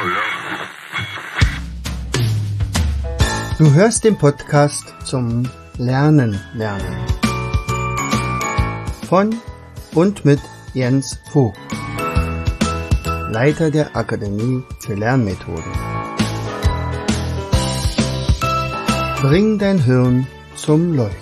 Du hörst den Podcast zum Lernen. Von und mit Jens Vogt, Leiter der Akademie für Lernmethoden. Bring dein Hirn zum Leuchten.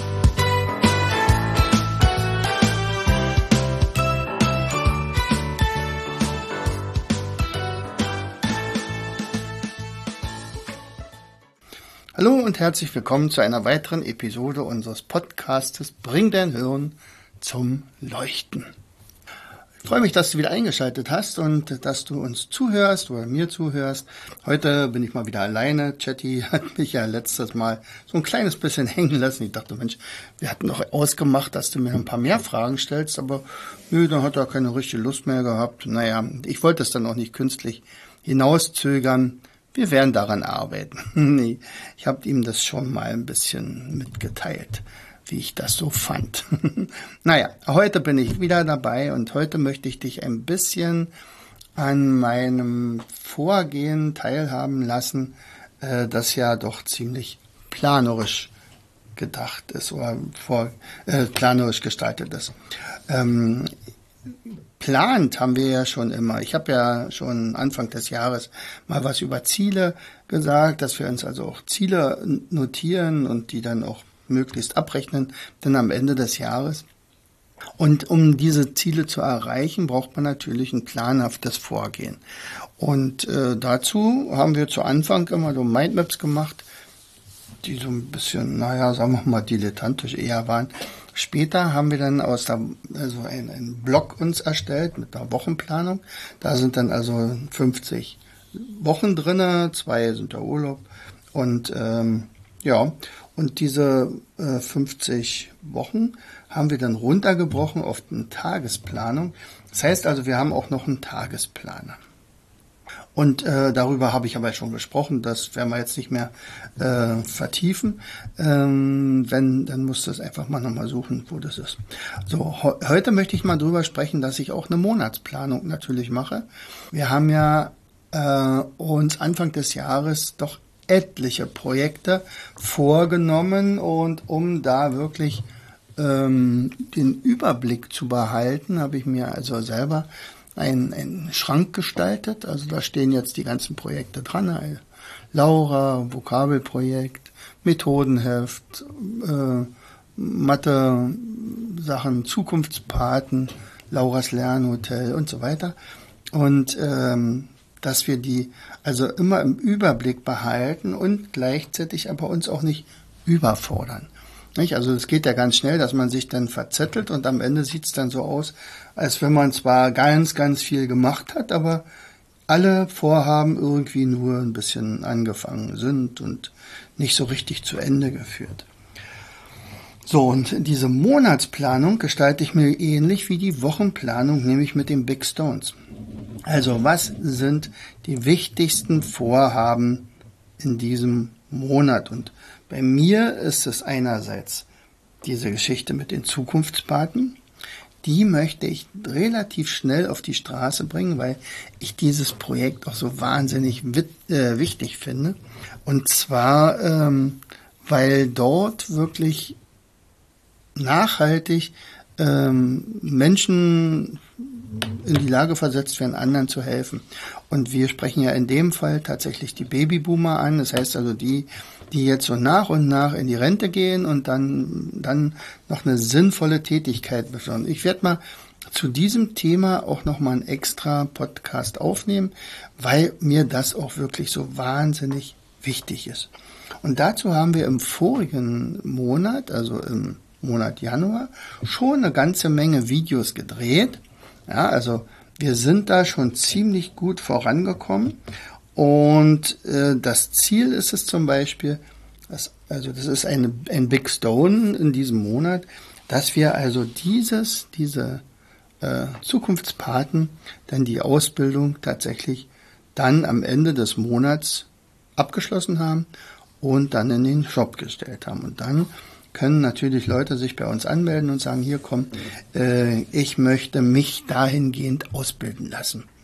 Hallo und herzlich willkommen zu einer weiteren Episode unseres Podcastes Bring dein Hirn zum Leuchten. Ich freue mich, dass du wieder eingeschaltet hast und dass du uns zuhörst oder mir zuhörst. Heute bin ich mal wieder alleine. Chatty hat mich ja letztes Mal so ein kleines bisschen hängen lassen. Ich dachte, Mensch, wir hatten doch ausgemacht, dass du mir ein paar mehr Fragen stellst, aber nö, dann hat er keine richtige Lust mehr gehabt. Naja, ich wollte es dann auch nicht künstlich hinauszögern. Wir werden daran arbeiten. Nee, ich habe ihm das schon mal ein bisschen mitgeteilt, wie ich das so fand. Naja, heute bin ich wieder dabei und heute möchte ich dich ein bisschen an meinem Vorgehen teilhaben lassen, das ja doch ziemlich planerisch gedacht ist oder planerisch gestaltet ist. Plant haben wir ja schon immer. Ich habe ja schon Anfang des Jahres mal was über Ziele gesagt, dass wir uns also auch Ziele notieren und die dann auch möglichst abrechnen, dann am Ende des Jahres. Und um diese Ziele zu erreichen, braucht man natürlich ein planhaftes Vorgehen. Und dazu haben wir zu Anfang immer so Mindmaps gemacht, die so ein bisschen, sagen wir mal, dilettantisch eher waren. Später haben wir dann einen Blog uns erstellt mit einer Wochenplanung. Da sind dann also 50 Wochen drinne, 2 sind der Urlaub. Und und diese 50 Wochen haben wir dann runtergebrochen auf eine Tagesplanung. Das heißt also, wir haben auch noch einen Tagesplaner. Und darüber habe ich aber schon gesprochen, das werden wir jetzt nicht mehr vertiefen. Dann musst du es einfach mal nochmal suchen, wo das ist. So, heute möchte ich mal drüber sprechen, dass ich auch eine Monatsplanung natürlich mache. Wir haben ja uns Anfang des Jahres doch etliche Projekte vorgenommen und um da wirklich den Überblick zu behalten, habe ich mir also selber einen Schrank gestaltet. Also da stehen jetzt die ganzen Projekte dran. Laura, Vokabelprojekt, Methodenheft, Mathe-Sachen, Zukunftspaten, Lauras Lernhotel und so weiter. Und dass wir die also immer im Überblick behalten und gleichzeitig aber uns auch nicht überfordern. Nicht? Also es geht ja ganz schnell, dass man sich dann verzettelt und am Ende sieht es dann so aus, als wenn man zwar ganz, ganz viel gemacht hat, aber alle Vorhaben irgendwie nur ein bisschen angefangen sind und nicht so richtig zu Ende geführt. So, und diese Monatsplanung gestalte ich mir ähnlich wie die Wochenplanung, nämlich mit den Big Stones. Also was sind die wichtigsten Vorhaben in diesem Monat? Und bei mir ist es einerseits diese Geschichte mit den Zukunftspaten. Die möchte ich relativ schnell auf die Straße bringen, weil ich dieses Projekt auch so wahnsinnig wichtig finde. Und zwar, weil dort wirklich nachhaltig Menschen in die Lage versetzt werden, anderen zu helfen. Und wir sprechen ja in dem Fall tatsächlich die Babyboomer an. Das heißt also die jetzt so nach und nach in die Rente gehen und dann noch eine sinnvolle Tätigkeit besorgen. Ich werde mal zu diesem Thema auch nochmal einen extra Podcast aufnehmen, weil mir das auch wirklich so wahnsinnig wichtig ist. Und dazu haben wir im vorigen Monat, also im Monat Januar, schon eine ganze Menge Videos gedreht. Ja, also wir sind da schon ziemlich gut vorangekommen und das Ziel ist es zum Beispiel, das ist ein Big Stone in diesem Monat, dass wir also diese Zukunftspaten dann die Ausbildung tatsächlich dann am Ende des Monats abgeschlossen haben und dann in den Shop gestellt haben. Und dann können natürlich Leute sich bei uns anmelden und sagen, hier komm, ich möchte mich dahingehend ausbilden lassen.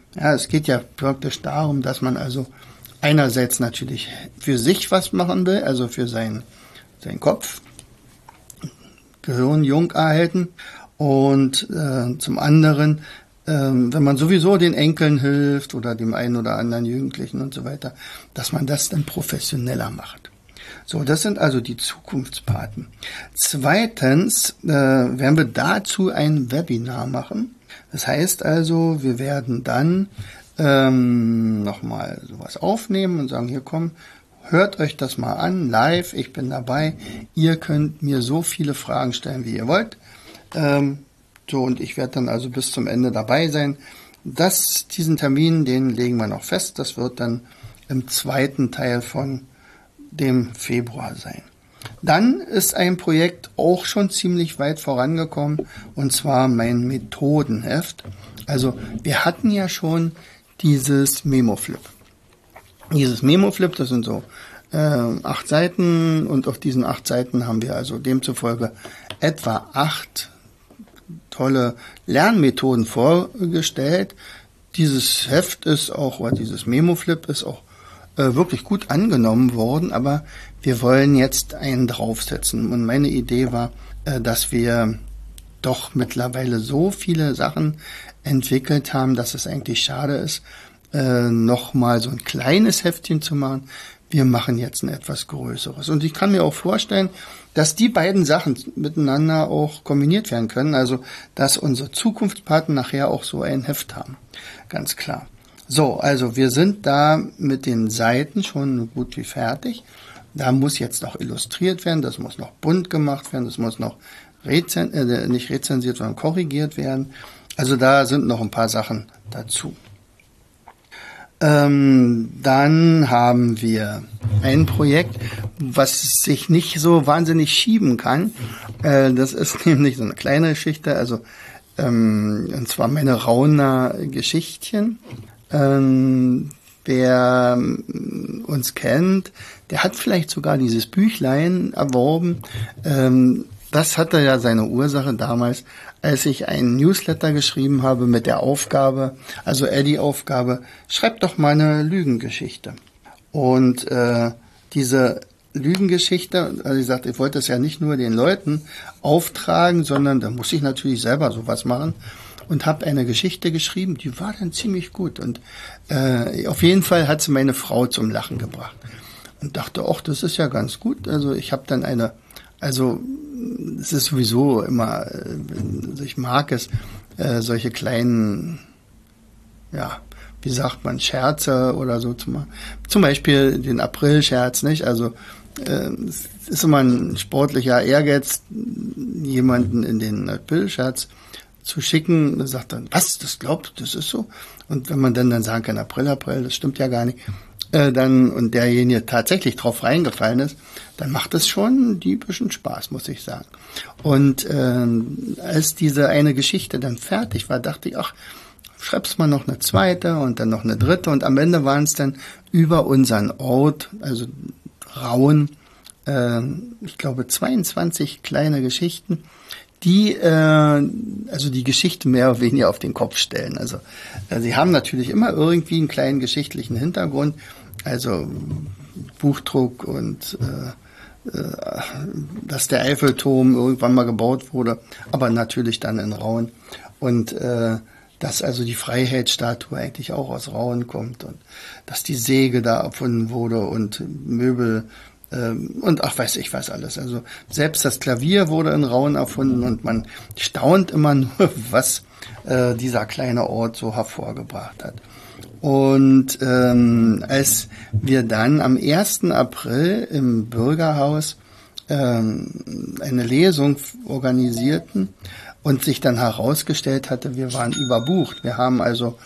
Ja, es geht ja praktisch darum, dass man also einerseits natürlich für sich was machen will, also für seinen Kopf, Gehirn jung erhalten und zum anderen, wenn man sowieso den Enkeln hilft oder dem einen oder anderen Jugendlichen und so weiter, dass man das dann professioneller macht. So, das sind also die Zukunftspaten. Zweitens werden wir dazu ein Webinar machen. Das heißt also, wir werden dann nochmal sowas aufnehmen und sagen, hier komm, hört euch das mal an, live, ich bin dabei. Ihr könnt mir so viele Fragen stellen, wie ihr wollt. So, und ich werde dann also bis zum Ende dabei sein. Diesen Termin, den legen wir noch fest. Das wird dann im zweiten Teil von dem Februar sein. Dann ist ein Projekt auch schon ziemlich weit vorangekommen, und zwar mein Methodenheft. Also wir hatten ja schon dieses Memoflip. Dieses Memoflip, das sind so 8 Seiten, und auf diesen 8 Seiten haben wir also demzufolge etwa 8 tolle Lernmethoden vorgestellt. Dieses Heft ist auch, oder dieses Memoflip ist auch wirklich gut angenommen worden, aber wir wollen jetzt einen draufsetzen. Und meine Idee war, dass wir doch mittlerweile so viele Sachen entwickelt haben, dass es eigentlich schade ist, nochmal so ein kleines Heftchen zu machen. Wir machen jetzt ein etwas größeres. Und ich kann mir auch vorstellen, dass die beiden Sachen miteinander auch kombiniert werden können. Also, dass unsere Zukunftspaten nachher auch so ein Heft haben. Ganz klar. So, also wir sind da mit den Seiten schon gut wie fertig. Da muss jetzt noch illustriert werden, das muss noch bunt gemacht werden, das muss noch nicht rezensiert, sondern korrigiert werden. Also da sind noch ein paar Sachen dazu. Dann haben wir ein Projekt, was sich nicht so wahnsinnig schieben kann. Das ist nämlich so eine kleine Geschichte, also und zwar meine Rauner Geschichtchen. Wer uns kennt, der hat vielleicht sogar dieses Büchlein erworben. Das hatte ja seine Ursache damals, als ich einen Newsletter geschrieben habe mit der Aufgabe, also die Aufgabe, schreib doch mal eine Lügengeschichte. Und diese Lügengeschichte, also ich sagte, ich wollte es ja nicht nur den Leuten auftragen, sondern da muss ich natürlich selber sowas machen. Und habe eine Geschichte geschrieben, die war dann ziemlich gut. Und auf jeden Fall hat sie meine Frau zum Lachen gebracht. Und dachte, ach, das ist ja ganz gut. Also ich habe dann es ist sowieso immer, also ich mag es, solche kleinen, ja, wie sagt man, Scherze oder so zu machen. Zum Beispiel den April-Scherz, nicht? Also es ist immer ein sportlicher Ehrgeiz, jemanden in den April-Scherz zu schicken, sagt dann, was, das glaubst du, das ist so? Und wenn man dann sagen kann, April, das stimmt ja gar nicht, und derjenige tatsächlich drauf reingefallen ist, dann macht es schon diebischen Spaß, muss ich sagen. Und als diese eine Geschichte dann fertig war, dachte ich, ach, schreib's mal noch eine zweite und dann noch eine dritte, und am Ende waren es dann über unseren Ort, also Rauen, ich glaube 22 kleine Geschichten, die also die Geschichte mehr oder weniger auf den Kopf stellen. Also sie haben natürlich immer irgendwie einen kleinen geschichtlichen Hintergrund, also Buchdruck und dass der Eiffelturm irgendwann mal gebaut wurde, aber natürlich dann in Rauen, und dass also die Freiheitsstatue eigentlich auch aus Rauen kommt und dass die Säge da erfunden wurde und Möbel und ach, weiß ich was alles. Also selbst das Klavier wurde in Rauen erfunden, und man staunt immer nur, was dieser kleine Ort so hervorgebracht hat. Und als wir dann am 1. April im Bürgerhaus eine Lesung organisierten und sich dann herausgestellt hatte, wir waren überbucht. Wir haben also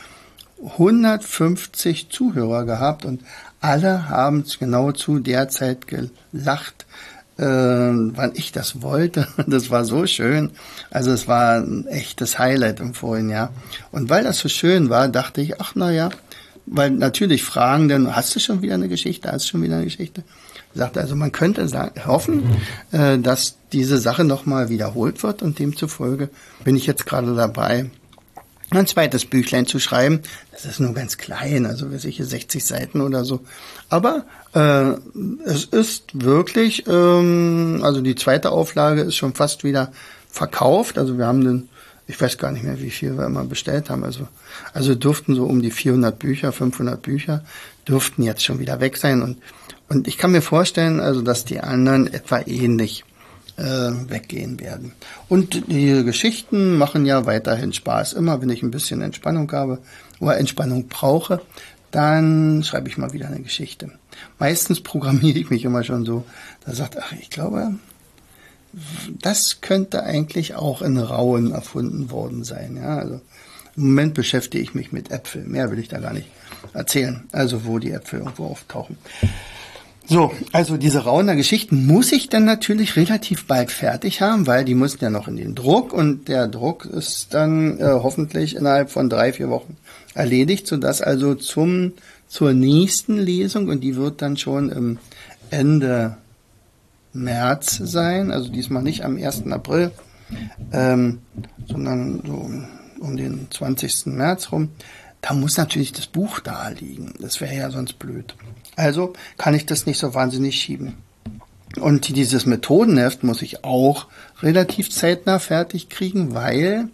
150 Zuhörer gehabt, und alle haben genau zu der Zeit gelacht, wann ich das wollte. Das war so schön. Also es war ein echtes Highlight im vorigen Jahr. Und weil das so schön war, dachte ich, ach na ja, weil natürlich fragen dann, hast du schon wieder eine Geschichte? Hast du schon wieder eine Geschichte? Ich sagte, also man könnte hoffen, dass diese Sache nochmal wiederholt wird, und demzufolge bin ich jetzt gerade dabei, ein zweites Büchlein zu schreiben. Das ist nur ganz klein, also welche 60 Seiten oder so. Aber es ist wirklich, also die zweite Auflage ist schon fast wieder verkauft. Also wir haben ich weiß gar nicht mehr, wie viel wir immer bestellt haben. Also dürften so um die 400 Bücher, 500 Bücher dürften jetzt schon wieder weg sein. Und ich kann mir vorstellen, also dass die anderen etwa ähnlich weggehen werden. Und die Geschichten machen ja weiterhin Spaß. Immer wenn ich ein bisschen Entspannung habe oder Entspannung brauche, dann schreibe ich mal wieder eine Geschichte. Meistens programmiere ich mich immer schon so, da sagt, ich glaube, das könnte eigentlich auch in Rauen erfunden worden sein. Ja, also im Moment beschäftige ich mich mit Äpfeln. Mehr will ich da gar nicht erzählen. Also wo die Äpfel irgendwo auftauchen. So, also diese Rauner Geschichten muss ich dann natürlich relativ bald fertig haben, weil die müssen ja noch in den Druck und der Druck ist dann hoffentlich innerhalb von 3-4 Wochen erledigt, sodass also zur nächsten Lesung, und die wird dann schon im Ende März sein, also diesmal nicht am 1. April, sondern so um den 20. März rum, da muss natürlich das Buch da liegen. Das wäre ja sonst blöd. Also kann ich das nicht so wahnsinnig schieben. Und dieses Methodenheft muss ich auch relativ zeitnah fertig kriegen, weil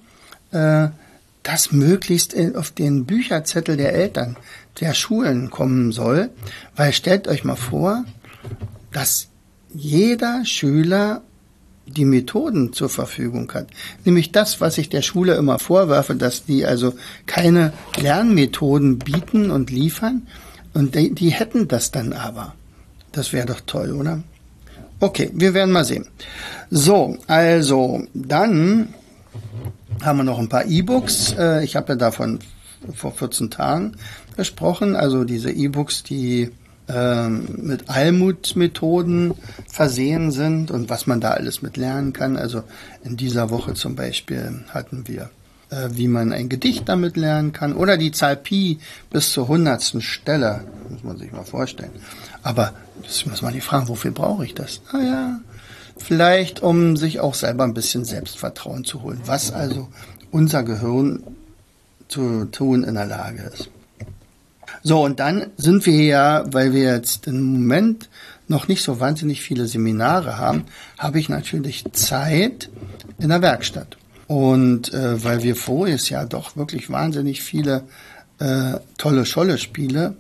das möglichst auf den Bücherzettel der Eltern, der Schulen kommen soll. Weil stellt euch mal vor, dass jeder Schüler die Methoden zur Verfügung hat. Nämlich das, was ich der Schule immer vorwerfe, dass die also keine Lernmethoden bieten und liefern. Und die hätten das dann aber. Das wäre doch toll, oder? Okay, wir werden mal sehen. So, also dann haben wir noch ein paar E-Books. Ich habe ja davon vor 14 Tagen gesprochen. Also diese E-Books, die mit Almut-Methoden versehen sind und was man da alles mit lernen kann. Also in dieser Woche zum Beispiel hatten wir, wie man ein Gedicht damit lernen kann oder die Zahl Pi bis zur 100. Stelle. Muss man sich mal vorstellen. Aber das muss man nicht fragen, wofür brauche ich das? Naja, vielleicht um sich auch selber ein bisschen Selbstvertrauen zu holen, was also unser Gehirn zu tun in der Lage ist. So, und dann sind wir ja, weil wir jetzt im Moment noch nicht so wahnsinnig viele Seminare haben, habe ich natürlich Zeit in der Werkstatt. Und weil wir voriges Jahr doch wirklich wahnsinnig viele tolle Scholle-Spiele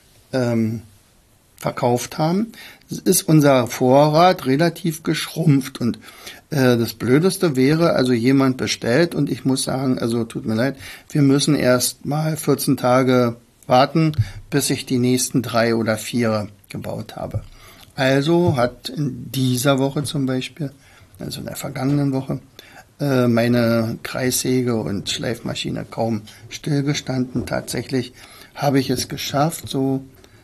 verkauft haben, ist unser Vorrat relativ geschrumpft. Und das Blödeste wäre, also jemand bestellt und ich muss sagen, also tut mir leid, wir müssen erst mal 14 Tage warten, bis ich die nächsten 3 oder 4 gebaut habe. Also hat in dieser Woche zum Beispiel, also in der vergangenen Woche, meine Kreissäge und Schleifmaschine kaum stillgestanden. Tatsächlich habe ich es geschafft, so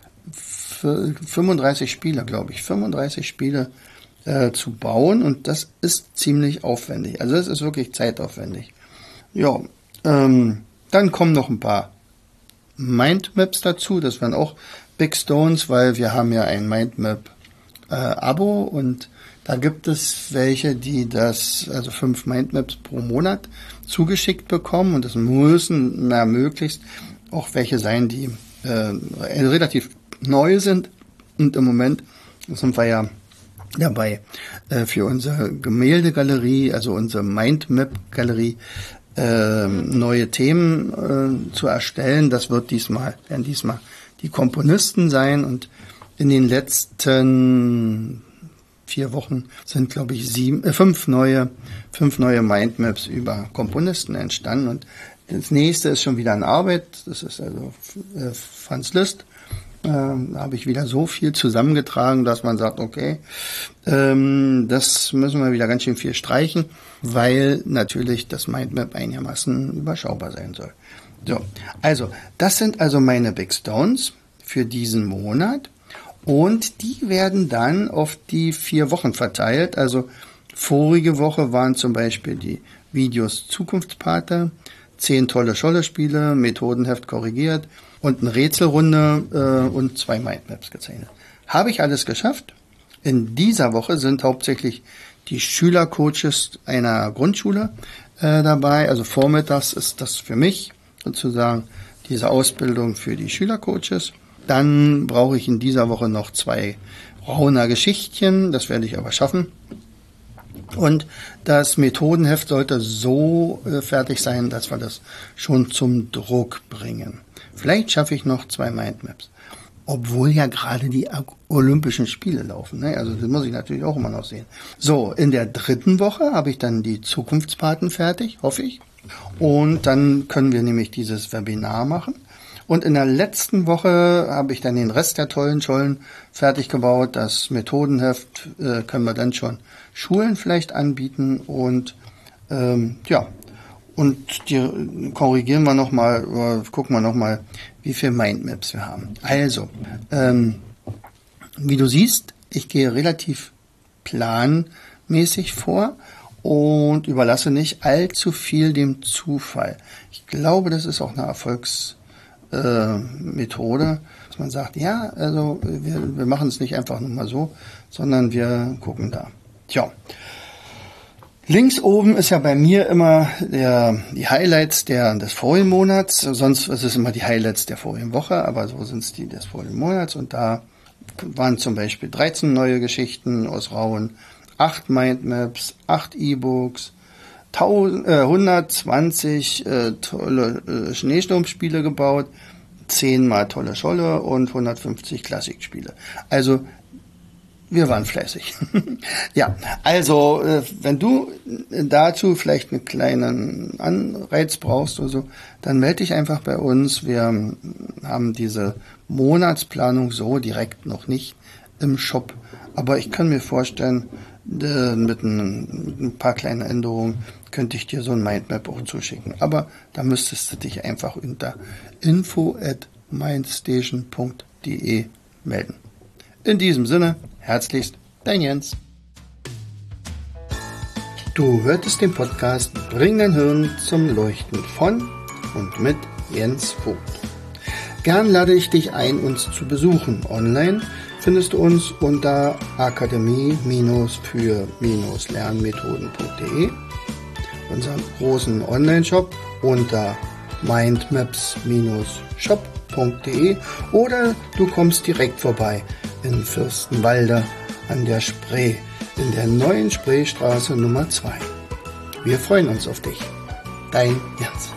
35 Spiele, glaube ich, 35 Spiele zu bauen, und das ist ziemlich aufwendig. Also es ist wirklich zeitaufwendig. Ja, dann kommen noch ein paar Mindmaps dazu, das wären auch Big Stones, weil wir haben ja ein Mindmap Abo und da gibt es welche, die also 5 Mindmaps pro Monat zugeschickt bekommen, und das müssen möglichst auch welche sein, die relativ neu sind, und im Moment sind wir ja dabei für unsere Gemäldegalerie, also unsere Mindmap-Galerie, neue Themen zu erstellen. Das werden diesmal die Komponisten sein, und in den letzten 4 Wochen sind, glaube ich, 5 neue Mindmaps über Komponisten entstanden, und das nächste ist schon wieder in Arbeit. Das ist also Franz Liszt. Da habe ich wieder so viel zusammengetragen, dass man sagt, okay, das müssen wir wieder ganz schön viel streichen, weil natürlich das Mindmap einigermaßen überschaubar sein soll. So, also das sind also meine Big Stones für diesen Monat, und die werden dann auf die 4 Wochen verteilt. Also vorige Woche waren zum Beispiel die Videos Zukunftspate, 10 tolle Scholle-Spiele, Methodenheft korrigiert und eine Rätselrunde und 2 Mindmaps gezeichnet. Habe ich alles geschafft. In dieser Woche sind hauptsächlich die Schülercoaches einer Grundschule dabei. Also vormittags ist das für mich sozusagen diese Ausbildung für die Schülercoaches. Dann brauche ich in dieser Woche noch 2 Rauner Geschichtchen, das werde ich aber schaffen. Und das Methodenheft sollte so fertig sein, dass wir das schon zum Druck bringen. Vielleicht schaffe ich noch 2 Mindmaps. Obwohl ja gerade die Olympischen Spiele laufen. Ne? Also das muss ich natürlich auch immer noch sehen. So, in der 3. Woche habe ich dann die Zukunftspaten fertig, hoffe ich. Und dann können wir nämlich dieses Webinar machen. Und in der letzten Woche habe ich dann den Rest der tollen Schollen fertig gebaut. Das Methodenheft können wir dann schon Schulen vielleicht anbieten. Und ja, und die korrigieren wir nochmal, gucken wir nochmal, wie viele Mindmaps wir haben. Also, wie du siehst, ich gehe relativ planmäßig vor und überlasse nicht allzu viel dem Zufall. Ich glaube, das ist auch eine Erfolgsmethode, dass man sagt, ja, also wir machen es nicht einfach nur mal so, sondern wir gucken da. Tja. Links oben ist ja bei mir immer die Highlights des vorigen Monats. Sonst ist es immer die Highlights der vorigen Woche, aber so sind es die des vorigen Monats. Und da waren zum Beispiel 13 neue Geschichten aus Rauen, 8 Mindmaps, 8 E-Books, 120 tolle Schneesturmspiele gebaut, 10 mal tolle Scholle und 150 Klassikspiele. Also wir waren fleißig. Ja, also wenn du dazu vielleicht einen kleinen Anreiz brauchst oder so, dann melde dich einfach bei uns. Wir haben diese Monatsplanung so direkt noch nicht im Shop, aber ich kann mir vorstellen, mit ein paar kleinen Änderungen könnte ich dir so ein Mindmap auch zuschicken. Aber da müsstest du dich einfach unter info@mindstation.de melden. In diesem Sinne, herzlichst, dein Jens. Du hörtest den Podcast Bring dein Hirn zum Leuchten von und mit Jens Vogt. Gern lade ich dich ein, uns zu besuchen. Online findest du uns unter akademie-für-lernmethoden.de, unseren großen Online-Shop unter mindmaps-shop.de oder du kommst direkt vorbei in Fürstenwalde an der Spree, in der neuen Spreestraße Nummer 2. Wir freuen uns auf dich. Dein Jens.